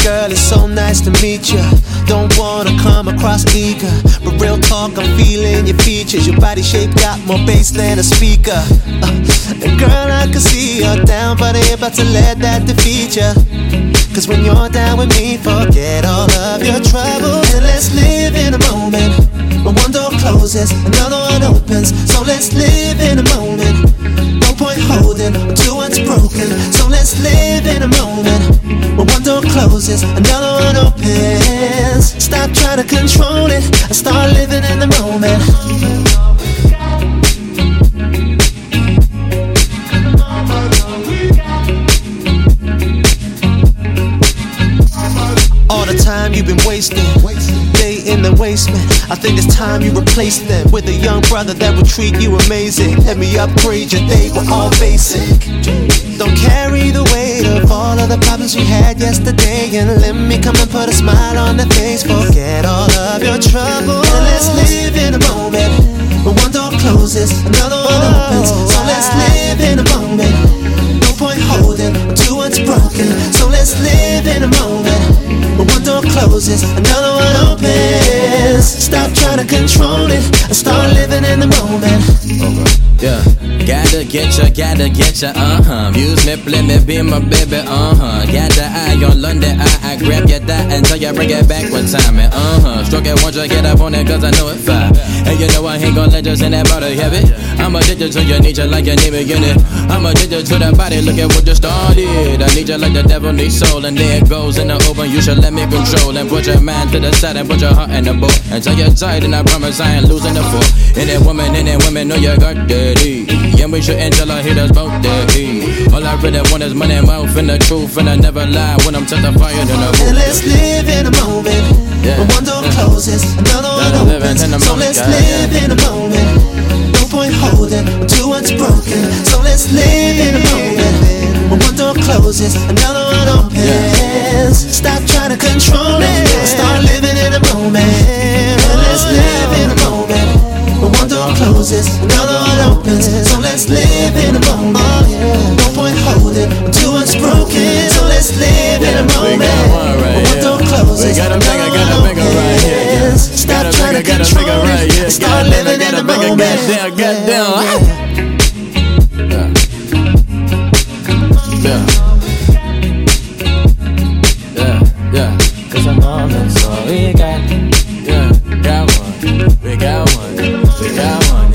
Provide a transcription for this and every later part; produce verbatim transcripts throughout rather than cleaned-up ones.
Girl, it's so nice to meet ya. Don't wanna come across eager, but real talk, I'm feeling your features. Your body shape got more bass than a speaker. uh, And girl, I can see you're down, but I ain't about to let that defeat ya. Cause when you're down with me, forget all of your troubles, and let's live in a moment. When one door closes, another one opens. So let's live in a moment. No point holding to what's broken. So let's live in a moment. When one door closes, another one opens. Stop trying to control it and start living in the moment. All the time you've been wasting, day in the basement. I think it's time you replace them with a young brother that will treat you amazing. Let me upgrade your day, we're all basic. Don't carry the weight of all of the problems you had yesterday, and let me come and put a smile on the face. Forget all of your troubles, and let's live in a moment. When one door closes, another one opens. So let's live in a moment. No point holding to what's broken. So let's live in a moment. When one door closes, another one opens. Stop trying to control it and start living in the moment. Yeah, gotta get ya, gotta get ya, uh-huh. Use me, play me, be my baby, uh-huh. Got the eye on London, I, I grab your thigh until you bring it back one time, and uh-huh. Stroke it, won't you get up on it, cause I know it's fine. And you know I ain't gon' let you send that body heavy. I'm addicted to your nature like you need me in it. I'm addicted to that body, look at what you started. I need you like the devil needs soul, and there it goes in the open. You should let me control and put your mind to the side and put your heart in the boat. Until you're tired, and I promise I ain't losing the fool. Any woman, any women know you got that. Yeah, we shouldn't tell our haters about that. All I really want is money, mouth, and the truth, and I never lie when I'm testifying in the booth. And let's live in a moment. Yeah. When one door closes, another one opens. So let's live in a moment. No point holding to what's broken. So let's live in a moment. When one door closes, another one opens. Stop trying to control it and start living in a moment. And let's live in a moment. When one door closes, another one opens. So let's live in a moment. No point holding to what's broken. So let's live in a moment. When one door closes, another one opens. Stop trying to control it and start living in a moment. Goddamn, goddamn. Yeah. Yeah, yeah. Cause I'm on it, so we got, yeah, got one. We got one, we got one,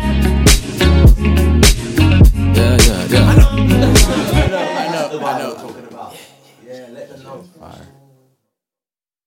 yeah. Yeah, yeah, yeah. I know, I know, I know. I know. Yeah, let them know. Fire.